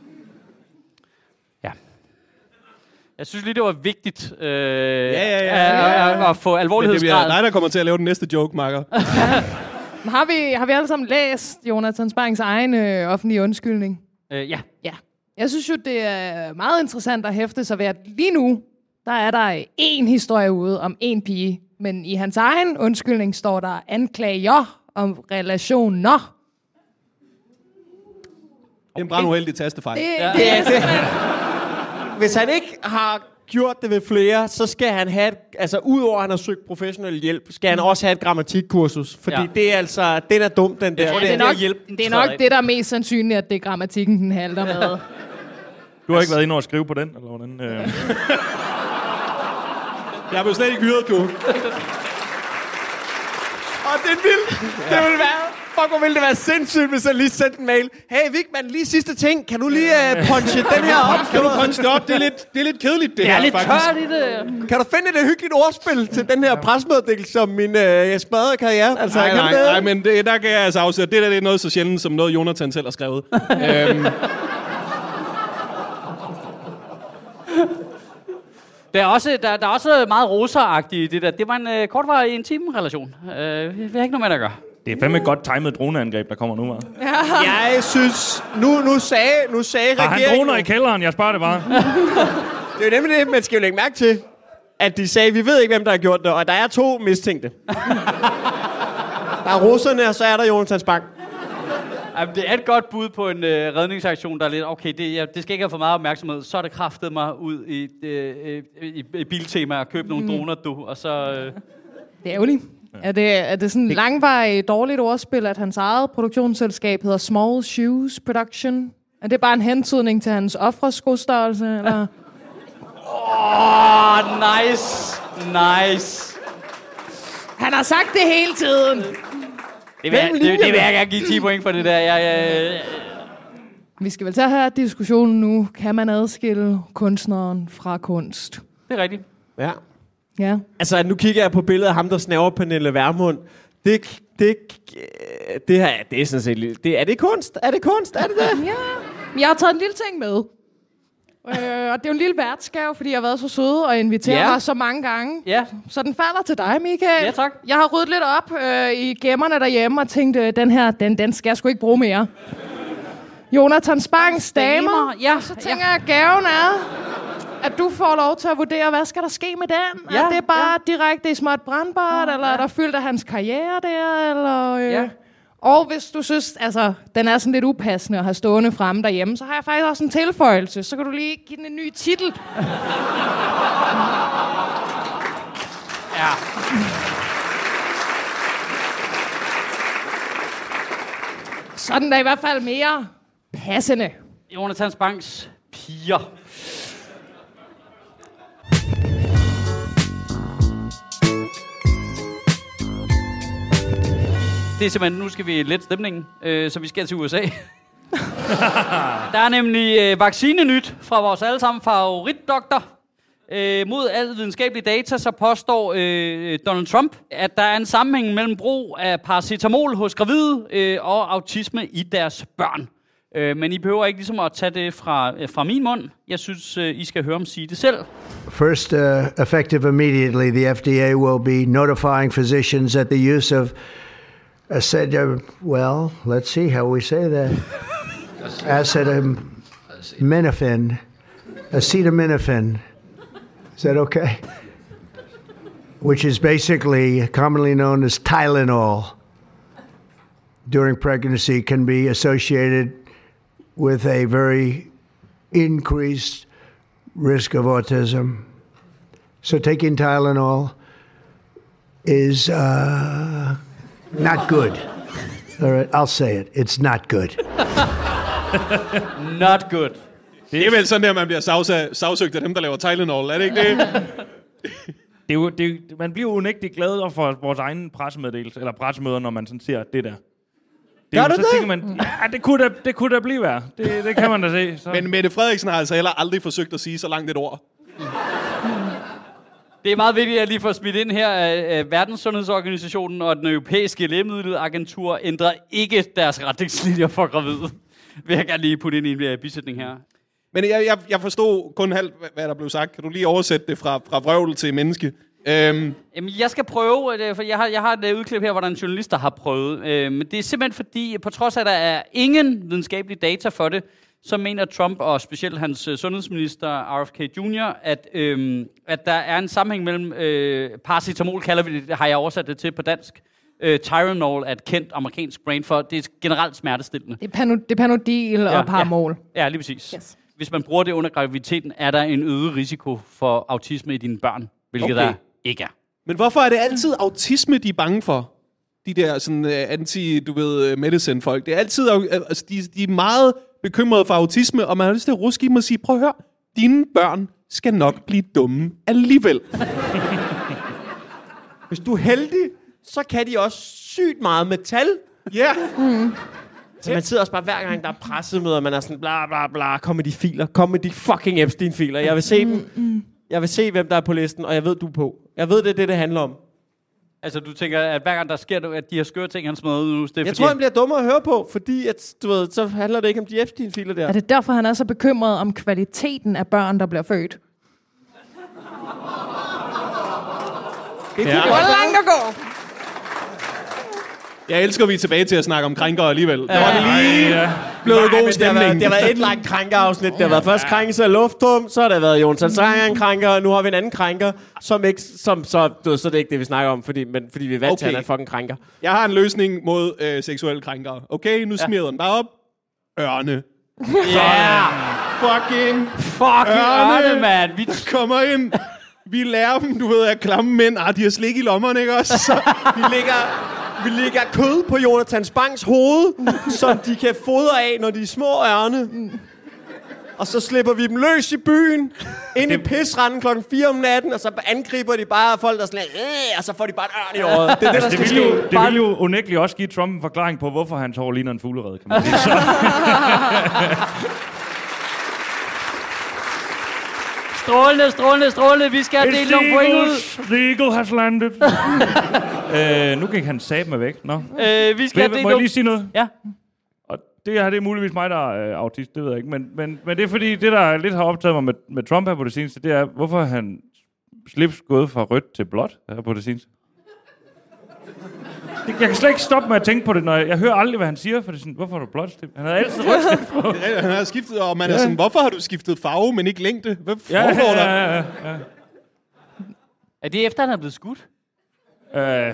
Ja. Jeg synes lige, det var vigtigt øh, ja, ja, ja. At, at, at få Men det alvorlighedsgrad. bliver dig, der kommer til at lave den næste joke, Marker. Har vi, har vi alle sammen læst Jonathan Spangs egen øh, offentlige undskyldning? Øh, ja. Ja. Jeg synes jo, det er meget interessant at hæfte sig ved, at lige nu, der er der én historie ude om én pige. Men i hans egen undskyldning står der anklager om relationer. er en branduheldig tastefejl. Det, Ja. Det er det. Hvis han ikke har gjort det ved flere, så skal han have, et, altså udover at han har søgt professionel hjælp, skal han også have et grammatikkursus. Fordi Ja. det er altså, den er dum, den der. tror, det, er det er nok, hjælp, det er nok det, der er mest sandsynligt, at det er grammatikken, den halter med. Du har ikke været inde og skrive på den, eller hvordan? Øh... Jeg blev slet ikke hyret, du. Og det er vildt. Det vil være... Fuck, hvor ville det være sindssygt, hvis jeg lige sendte en mail. Hey, Vigman, lige sidste ting. Kan du lige uh, punche den her op? Kan du punche det op? Det er lidt, det er lidt kedeligt, det, Det her, er lidt faktisk. tørt i det. Kan du finde et hyggeligt ordspil til den her presmeddelelse om min uh, smadrede karriere? Altså, Nej, kan nej, du det? nej, men det, der kan jeg altså afsætte. Det der det er noget så sjældent, som noget Jonathan selv har skrevet. øhm, Der er også, der, der er også meget rosa-agtigt i det der. Det var en øh, kortvarig intim relation. Øh, vi har ikke noget med det at gøre. Det er fandme et godt timet droneangreb, der kommer nu, hva'? Jeg synes... Nu, nu sagde, nu sagde Har han regeringen... droner i kælderen? Jeg spørger det bare. Det er jo nemlig det, man skal jo lægge mærke til. At de sagde, vi ved ikke, hvem der har gjort det. Og der er to mistænkte. Der er russerne, og så er der Jonathan Spang. Jamen, det er et godt bud på en øh, redningsaktion, der er lidt, okay, det, ja, det skal ikke have for meget opmærksomhed. Så er det kraftet mig ud i, øh, i, i Biltema og købe nogle mm. droner, du, og så... Øh... Det er ærgerligt. Er det, er det sådan et langvarigt dårligt ordspil, at hans eget produktionsselskab hedder Small Shoes Production? Er det bare en hentydning til hans ofreskostørrelse, eller? Åh, oh, nice, nice. Han har sagt det hele tiden. Det vil, jeg, det, det vil jeg gerne give ti point for det der. Jeg, jeg, jeg. Vi skal vel tage her diskussionen nu. Kan man adskille kunstneren fra kunst? Det er rigtigt. Ja. Ja. Altså, nu kigger jeg på billedet af ham, der snaver Pernille Vermund. Det, det, det her, det er sådan set... lidt- Det, er det kunst? Er det kunst? Er det det? Ja. Jeg har taget en lille ting med. Øh, og det er jo en lille værtsgave, fordi jeg har været så sød og inviteret Ja. mig så mange gange. Ja. Så den falder til dig, Michael. Ja, tak. Jeg har ryddet lidt op øh, i gemmerne derhjemme og tænkt, øh, den her, den, den skal jeg sgu ikke bruge mere. Jonathan Spangs damer. Ja, Så tænker jeg, at gaven er, at du får lov til at vurdere, hvad skal der ske med den? Ja, er det bare ja. direkte i småt brandbart, Ja, eller ja. er der fyldt af hans karriere der? Eller, øh, Ja. Og hvis du synes, altså, den er sådan lidt upassende at have stående fremme derhjemme, så har jeg faktisk også en tilføjelse. Så kan du lige give den en ny titel. Ja. Så er den da i hvert fald mere passende. Jonathan Spangs piger. Det er simpelthen, nu skal vi lette stemningen, øh, så vi skal til U S A. Der er nemlig øh, vaccinenyt fra vores allesammen favoritdoktor. Øh, mod al videnskabelig data, så påstår øh, Donald Trump, at der er en sammenhæng mellem brug af paracetamol hos gravide øh, og autisme i deres børn. Øh, men I behøver ikke ligesom at tage det fra, øh, fra min mund. Jeg synes, øh, I skal høre ham sige det selv. First, uh, effective immediately, the F D A will be notifying physicians that the use of acet- well, let's see how we say that. Acetaminophen. Acetaminophen. Is that okay? Which is basically commonly known as Tylenol during pregnancy, can be associated with a very increased risk of autism. So taking Tylenol is uh, not good. All right, I'll say it. It's not good. Not good. det er vel sådan, at man bliver savsa- sagsøgt af dem, der laver Tylenol. Er det ikke det? Det er jo, det er, man bliver jo unægteligt glad for vores egen pressemeddelelse, eller pressemøder, når man sådan ser det der. Det Gør jo, du så det? tænker man, ja, det kunne da, det kunne da blive værd. Det, det kan man da se. Så. Men Mette Frederiksen har altså heller aldrig forsøgt at sige så langt et ord. Det er meget vigtigt, at jeg lige får smidt ind her, at Verdenssundhedsorganisationen og den europæiske lægemiddelagentur ændrer ikke deres retningslinjer for gravide. Vil jeg gerne lige putte ind i en bisætning her. Men jeg, jeg, jeg forstod kun halvt, hvad- hvad der blev sagt. Kan du lige oversætte det fra, fra vrøvl til menneske? Øhm, Jamen, jeg skal prøve, øh, for jeg har, jeg har et øh, udklip her, hvor der er en journalist, der har prøvet. Øh, Men det er simpelthen fordi, på trods af, at der er ingen videnskabelige data for det, så mener Trump, og specielt hans øh, sundhedsminister, R F K junior, at, øh, at der er en sammenhæng mellem, øh, paracetamol kalder vi det, har jeg oversat det til på dansk, Øh, Tylenol er et kendt amerikansk brand for, det er generelt smertestillende. Det er, pano, det er Panodil ja, og Paramol. Ja, ja, lige præcis. Yes. Hvis man bruger det under graviditeten, er der en øget risiko for autisme i dine børn, hvilket okay. der ikke er. Men hvorfor er det altid autisme, de er bange for? De der sådan uh, anti, du ved, medicine folk. Det er altid, uh, altså, de, de er meget bekymrede for autisme, og man har lyst til at ruske i dem og sige, prøv at høre, dine børn skal nok blive dumme alligevel. Hvis du er heldig, så kan de også sygt meget metal. Ja. Yeah. Mm. Så man sidder også bare hver gang, der er pressemøder, man er sådan, bla bla bla, kom med de filer, kom med de fucking Epstein-filer. Jeg vil se mm, dem. Mm. Jeg vil se, hvem der er på listen, og jeg ved, du er på. Jeg ved, det er det, det handler om. Altså, du tænker, at hver gang der sker, at de her skøre ting, han smadrer ud nu, det er jeg fordi... tror, han bliver dummere at høre på, fordi at, du ved, så handler det ikke om de Epstein-filer der. Er det derfor, han er så bekymret om kvaliteten af børn, der bliver født? Det er hvor langt at gå. Jeg elsker, at vi er tilbage til at snakke om krænkere alligevel. Ja. Der var det lige ja. blevet Nej, god stemning. Det har, været, det har været et langt krænkerafsnit. Det har været først krænkelse af luftrum, så har der været Jonathan Sanger en krænker, og nu har vi en anden krænker, som ikke, som, så, du ved, så er det ikke det, vi snakker om, fordi, men, fordi vi er vant okay. til, at han er fucking krænker. Jeg har en løsning mod øh, seksuelle krænkere. Okay, nu smider ja. den bare op. Ørne. Ja! Yeah. Fucking Fucking ørne, ørne mand. Vi kommer ind. Vi lærer dem, du ved, at klamme mænd. Ah, de har slik i lommerne, ikke også? Så vi ligger... Vi lægger kød på Jonathan Spangs hoved, som de kan fodre af, når de er små ørne. Og så slipper vi dem løs i byen, ind i pisranden klokken fire om natten, og så angriber de bare folk, der sådan øh, og så får de bare et ørn i øjet. Det er det, der det skal vil jo, ske. Det vil jo unægteligt også give Trump en forklaring på, hvorfor hans hår ligner en fuglerede, kan man sige. Så. Strålende, strålende, strålende. Vi skal dele nogle point ud. The eagle has landed. øh, nu gik han sat med væk. Nå. Øh, vi skal Vil, dele må jeg lige sige noget? Ja. Og det her, det er muligvis mig, der er øh, autist, det ved jeg ikke. Men, men, men det er fordi, det der lidt har optaget mig med, med Trump her på det seneste, det er, hvorfor han slips gået fra rødt til blåt her på det seneste. Det, jeg kan slet ikke stoppe med at tænke på det, når jeg, jeg hører aldrig, hvad han siger, for det er sådan, hvorfor har du blåt slip? Han har altid rødt slip på. Ja, han har skiftet, og man ja. er sådan, hvorfor har du skiftet farve, men ikke længde? Hvad ja, foregår ja, der? Ja, ja, ja. Er det efter, han er blevet skudt? Øh... Ej.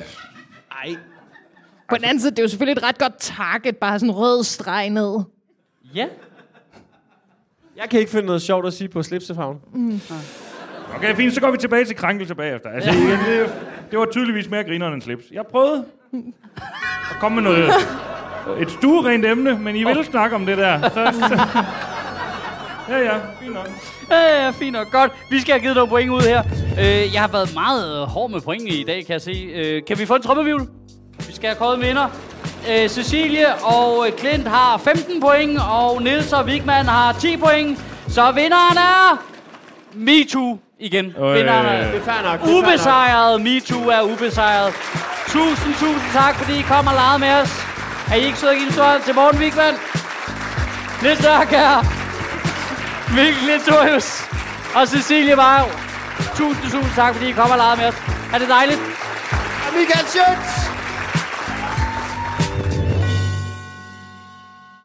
På den anden side, det er jo selvfølgelig et ret godt target, bare sådan en rød streg ned. Ja. Jeg kan ikke finde noget sjovt at sige på slipsefarven. Mm. Okay, fint, så går vi tilbage til krænkelse bagefter. Altså, igen, det, det var tydeligvis mere grineren end slips. Jeg prøvede at komme med noget, et stuerent emne, men I vil oh. snakke om det der. Så, så. Ja, ja, fint nok. Ja, ja, fint nok. Godt. Vi skal have givet nogle point ud her. Øh, jeg har været meget hård med point i dag, kan jeg se. Øh, kan vi få en trommelhvirvel? Vi skal have kåret en vinder. Øh, Cecilie og Clint har femten point, og Niels og Vigman har ti point. Så vinderen er MeToo igen. Øh, vinderen er det er fair nok. ubesejret. MeToo er ubesejret. Tusind, tusind tak, fordi I kom og legede med os. Er I ikke søde at give en stor til Morten Vigman? Niels Dørkær, Mikkel Litorius og Cecilie Vejr. Tusind, tusind tak, fordi I kom og legede med os. Er det dejligt? Michael Schøtz!